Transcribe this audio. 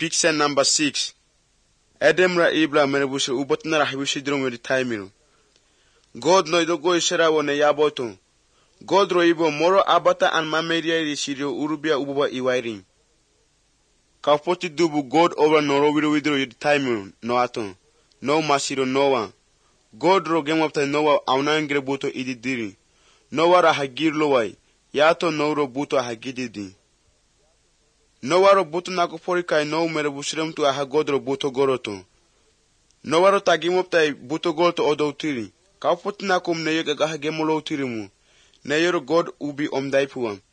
Picture number 6. Adam ra Ibra merebushe ubotna rahbishi drum with timing. God no idogo ishara wone yaboto. God ro ibo moro abata and mameria rishirio urubia ububa iwairing. Kapoti dubu God over noro widro with timing no aton. No masiro Noah. God ro game up Noah aunangre buto ididiri. Noah ra hagir lowai. Yato no ro buto hagididi. Noah ro buto nakopori kai no merebushrem tu aha God ro buto goroto. Noah ro tagim up buto goroto odoutiri. Kapoti nakum ne yega gemolo tirimu. Ne yoro God ubi omdaipuam.